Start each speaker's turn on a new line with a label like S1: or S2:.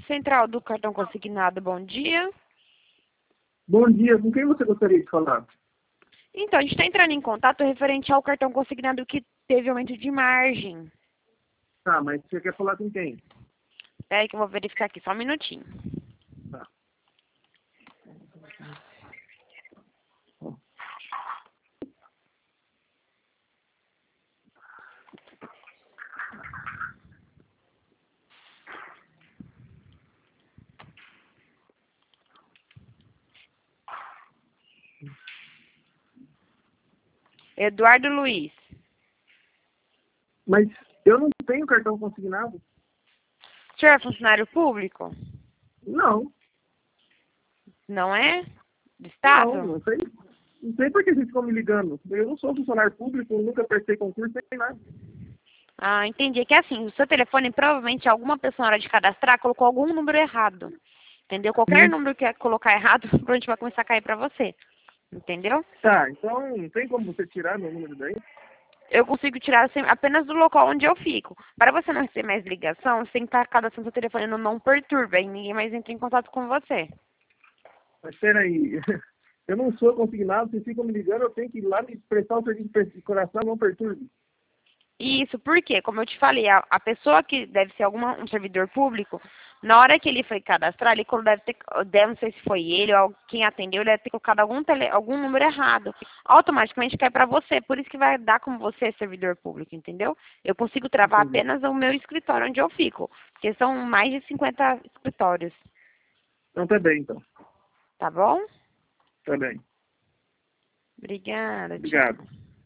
S1: Central do Cartão Consignado, bom dia.
S2: Bom dia, com quem você gostaria de falar?
S1: Então, a gente está entrando em contato referente ao cartão consignado que teve aumento de margem.
S2: Tá, mas você quer falar com quem?
S1: Espera aí que eu vou verificar aqui, só um minutinho.
S2: Tá.
S1: Eduardo Luiz.
S2: Mas eu não tenho cartão consignado?
S1: O senhor é funcionário público?
S2: Não,
S1: Não é? Do Estado?
S2: não sei. Não sei por que vocês ficam me ligando. Eu não sou funcionário público, nunca prestei concurso, nem nada.
S1: Ah, entendi. É que assim, o seu telefone, provavelmente, alguma pessoa na hora de cadastrar colocou algum número errado. Entendeu? Qualquer número que colocar errado, provavelmente vai começar a cair pra você. Entendeu?
S2: Tá, então não tem como você tirar meu número daí?
S1: Eu consigo tirar apenas do local onde eu fico. Para você não receber mais ligação, você tem que estar cadastrando seu telefone no não perturba e ninguém mais entra em contato com você.
S2: Mas peraí, eu não sou consignado, vocês ficam me ligando, eu tenho que ir lá me prestar o serviço de coração, não perturbe.
S1: Isso, porque, como eu te falei, a pessoa que deve ser um servidor público, na hora que ele foi cadastrar, ele não sei se foi ele ou quem atendeu, ele deve ter colocado algum número errado. Automaticamente cai para você, por isso que vai dar como você é servidor público, entendeu? Eu consigo travar
S2: Entendi.
S1: apenas o meu escritório onde eu fico, porque são mais de 50 escritórios,
S2: Então tá bem, então.
S1: tá bom?
S2: Tá bem.
S1: Obrigada,
S2: Obrigado.
S1: tchau.